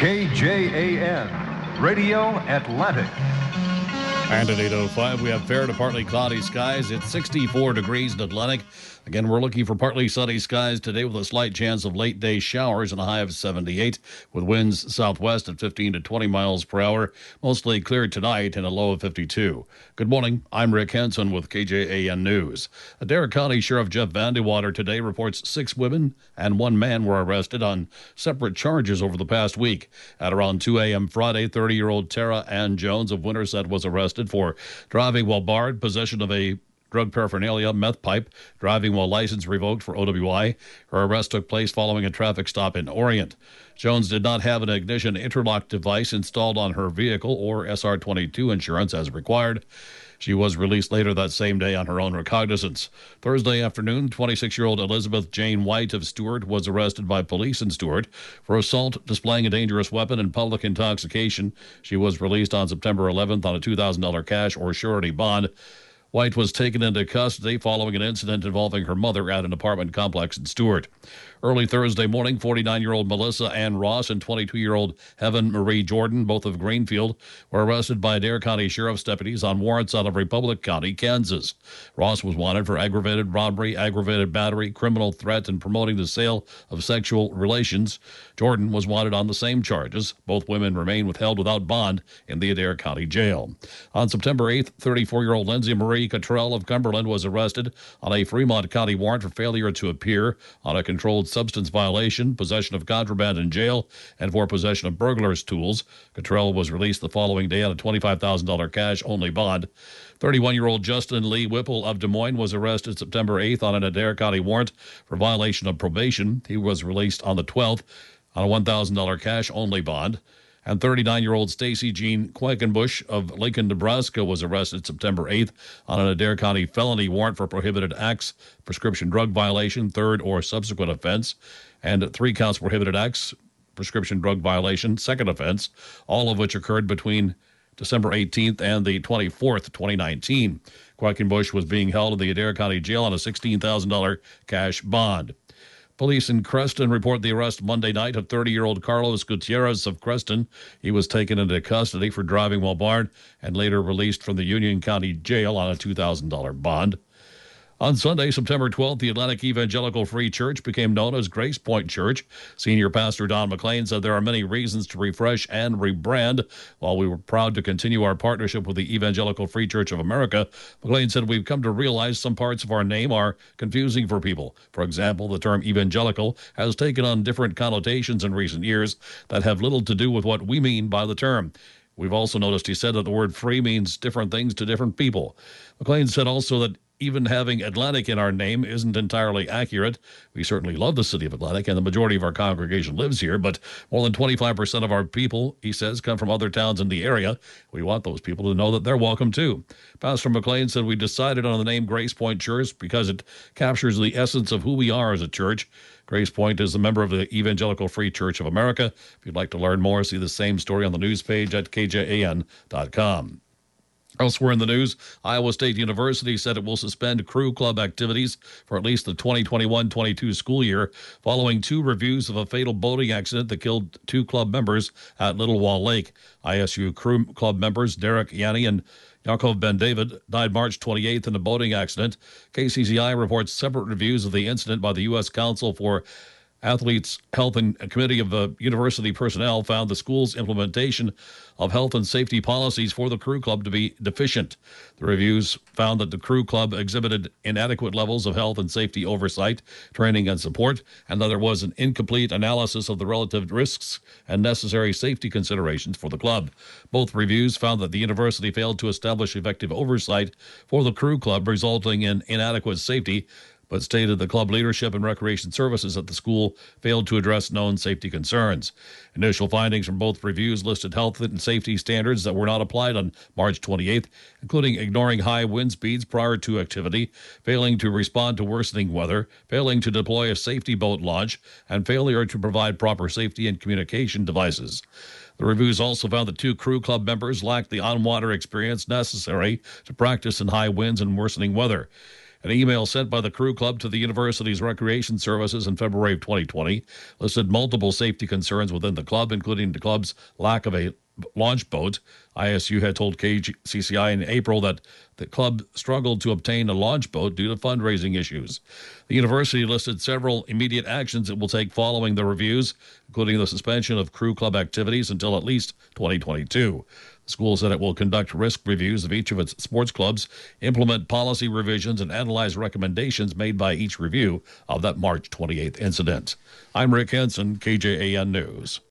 KJAN, Radio Atlantic. And at 8:05, we have fair to partly cloudy skies. It's 64 degrees in Atlantic. Again, we're looking for partly sunny skies today with a slight chance of late-day showers and a high of 78, with winds southwest at 15 to 20 miles per hour. Mostly clear tonight and a low of 52. Good morning. I'm Rick Henson with KJAN News. Adair County Sheriff Jeff Vandewater today reports 6 women and 1 man were arrested on separate charges over the past week. At around 2 a.m. Friday, 30-year-old Tara Ann Jones of Winterset was arrested for driving while barred, possession of a drug paraphernalia, meth pipe, driving while license revoked for OWI. Her arrest took place following a traffic stop in Orient. Jones did not have an ignition interlock device installed on her vehicle or SR22 insurance as required. She was released later that same day on her own recognizance. Thursday afternoon, 26-year-old Elizabeth Jane White of Stewart was arrested by police in Stewart for assault, displaying a dangerous weapon, and public intoxication. She was released on September 11th on a $2,000 cash or surety bond. White was taken into custody following an incident involving her mother at an apartment complex in Stewart. Early Thursday morning, 49-year-old Melissa Ann Ross and 22-year-old Heaven Marie Jordan, both of Greenfield, were arrested by Adair County Sheriff's deputies on warrants out of Republic County, Kansas. Ross was wanted for aggravated robbery, aggravated battery, criminal threat, and promoting the sale of sexual relations. Jordan was wanted on the same charges. Both women remain withheld without bond in the Adair County Jail. On September 8th, 34-year-old Lindsay Marie Cottrell of Cumberland was arrested on a Fremont County warrant for failure to appear on a controlled substance violation, possession of contraband in jail, and for possession of burglar's tools. Cottrell was released the following day on a $25,000 cash-only bond. 31-year-old Justin Lee Whipple of Des Moines was arrested September 8th on an Adair County warrant for violation of probation. He was released on the 12th on a $1,000 cash-only bond. And 39-year-old Stacy Jean Quackenbush of Lincoln, Nebraska was arrested September 8th on an Adair County felony warrant for prohibited acts, prescription drug violation, third or subsequent offense, and 3 counts prohibited acts, prescription drug violation, second offense, all of which occurred between December 18th and the 24th, 2019. Quackenbush was being held in the Adair County Jail on a $16,000 cash bond. Police in Creston report the arrest Monday night of 30-year-old Carlos Gutierrez of Creston. He was taken into custody for driving while barred and later released from the Union County Jail on a $2,000 bond. On Sunday, September 12th, the Atlantic Evangelical Free Church became known as Grace Point Church. Senior Pastor Don McLean said there are many reasons to refresh and rebrand. While we were proud to continue our partnership with the Evangelical Free Church of America, McLean said we've come to realize some parts of our name are confusing for people. For example, the term evangelical has taken on different connotations in recent years that have little to do with what we mean by the term. We've also noticed, he said, that the word free means different things to different people. McLean said also that even having Atlantic in our name isn't entirely accurate. We certainly love the city of Atlantic, and the majority of our congregation lives here, but more than 25% of our people, he says, come from other towns in the area. We want those people to know that they're welcome too. Pastor McLean said we decided on the name Grace Point Church because it captures the essence of who we are as a church. Grace Point is a member of the Evangelical Free Church of America. If you'd like to learn more, see the same story on the news page at kjan.com. Elsewhere in the news, Iowa State University said it will suspend crew club activities for at least the 2021-22 school year following 2 reviews of a fatal boating accident that killed 2 club members at Little Wall Lake. ISU crew club members Derek Yanni and Yaakov Ben David died March 28th in a boating accident. KCCI reports separate reviews of the incident by the U.S. Council for Athletes Health and Committee of the University Personnel found the school's implementation of health and safety policies for the crew club to be deficient. The reviews found that the crew club exhibited inadequate levels of health and safety oversight, training, and support, and that there was an incomplete analysis of the relative risks and necessary safety considerations for the club. Both reviews found that the university failed to establish effective oversight for the crew club, resulting in inadequate safety, but stated the club leadership and recreation services at the school failed to address known safety concerns. Initial findings from both reviews listed health and safety standards that were not applied on March 28th, including ignoring high wind speeds prior to activity, failing to respond to worsening weather, failing to deploy a safety boat launch, and failure to provide proper safety and communication devices. The reviews also found that 2 crew club members lacked the on-water experience necessary to practice in high winds and worsening weather. An email sent by the Crew Club to the university's recreation services in February of 2020 listed multiple safety concerns within the club, including the club's lack of a launch boat. ISU had told KCCI in April that the club struggled to obtain a launch boat due to fundraising issues. The university listed several immediate actions it will take following the reviews, including the suspension of Crew Club activities until at least 2022. The school said it will conduct risk reviews of each of its sports clubs, implement policy revisions, and analyze recommendations made by each review of that March 28th incident. I'm Rick Henson, KJAN News.